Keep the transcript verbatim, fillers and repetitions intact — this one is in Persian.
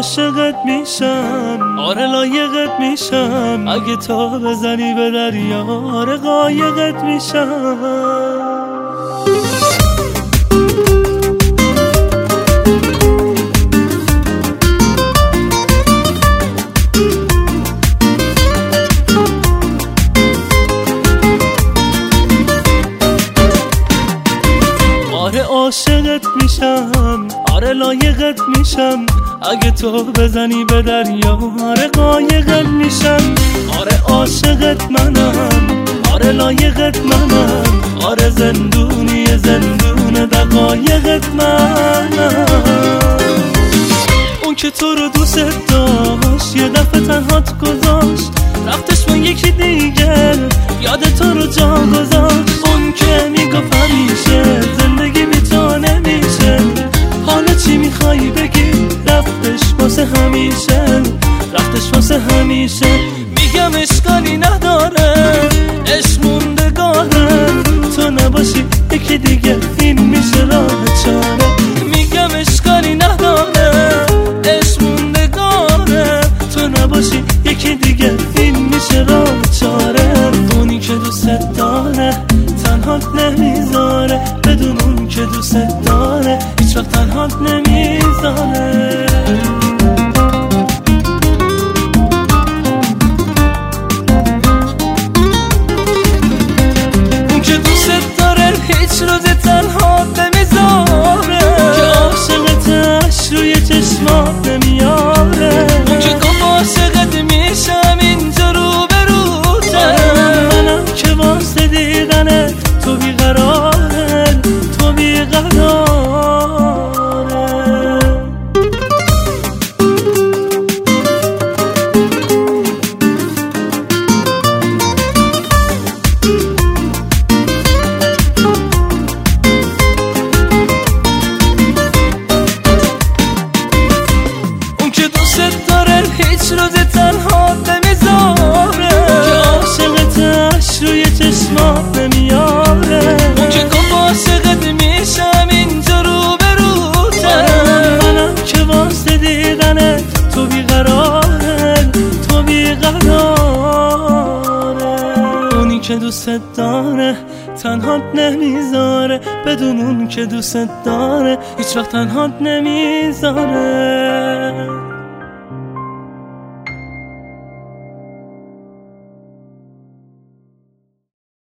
عاشقت میشم، آره لایقت میشم، اگه تو بزنی به دریا آره قایقت میشم. آره عاشقت میشم، آره لایقت میشم، اگه تو بزنی به دریا آره قایقت میشم. آره عاشقت منم، آره لایقت منم، آره زندونی زندون دقایقت منم. اون که تو رو دوست داشت یه دفعه تنهات گذاشت، رفتش با یکی دیگر یاد تو رو جا گذاشت. اون که میگفت همیشه زندگی بی تو نمیشه، حالا چی میخوایی بگی؟ رفتش واسه همیشه، رفتش واسه همیشه. میگم اشکالی نداره عشق موندگاره، تو نباشی یکی دیگه این میشه راه چاره. میگم اشکالی نداره عشق موندگاره، تو نباشی یکی دیگه این میشه راه چاره. اونی که دوست داره تنهات نمیذاره، بدون اون که دوست داره هیچ وقت تنهات نمیذاره. اون که دوست داره هیچ روز تنهات نمیذاره، که عاشقتش روی چشمات نمیاره. اون که گفت عاشقت میشم اینجا رو به روته، منم که واسه دیدنت تو بیقراره، تو بیقراره. اون که دوست داره هیچ روز تنهات نمیذاره، که عاشقتش روی چشمات نمیاره. اون که گفت عاشقت میشم اینجا رو به روته، منم که واسه دیدنت تو بیقراره، تو بیقراره. اونی که دوست داره تنهات نمیذاره، بدون اون که دوست داره هیچ وقت تنهات نمیذاره.